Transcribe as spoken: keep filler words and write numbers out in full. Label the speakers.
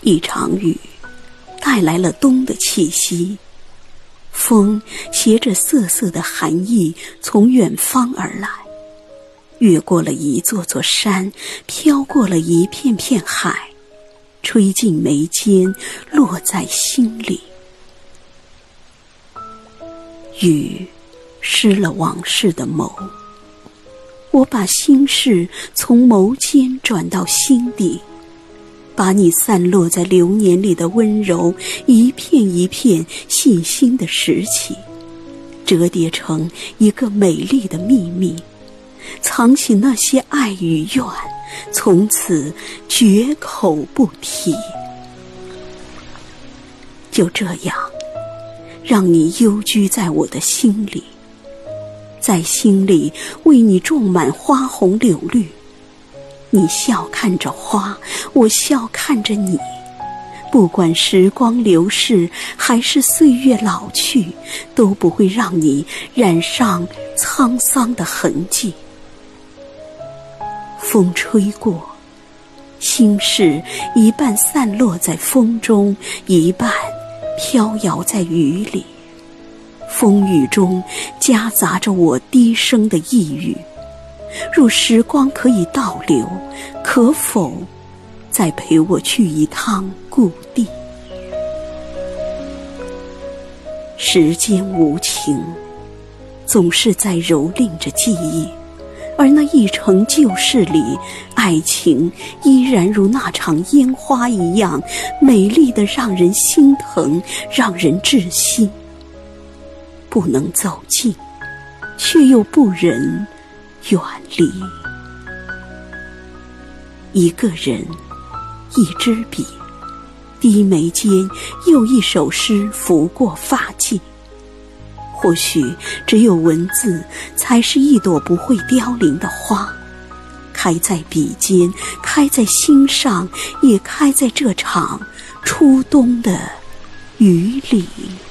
Speaker 1: 一场雨带来了冬的气息，风携着瑟瑟的寒意从远方而来，越过了一座座山，飘过了一片片海，吹进眉间，落在心里。雨湿了往事的眸，我把心事从眸间转到心底，把你散落在流年里的温柔一片一片细心地拾起，折叠成一个美丽的秘密，藏起那些爱与怨，从此绝口不提。就这样让你幽居在我的心里，在心里为你种满花红柳绿。你笑看着花，我笑看着你，不管时光流逝还是岁月老去，都不会让你染上沧桑的痕迹。风吹过，心事一半散落在风中，一半飘摇在雨里。风雨中夹杂着我低声的呓语，若时光可以倒流，可否再陪我去一趟故地？时间无情，总是在蹂躏着记忆，而那一程旧事里，爱情依然如那场烟花一样美丽的让人心疼，让人窒息。不能走近，却又不忍远离。一个人，一支笔，低眉间又一首诗拂过发髻。或许只有文字才是一朵不会凋零的花，开在笔尖，开在心上，也开在这场初冬的雨里。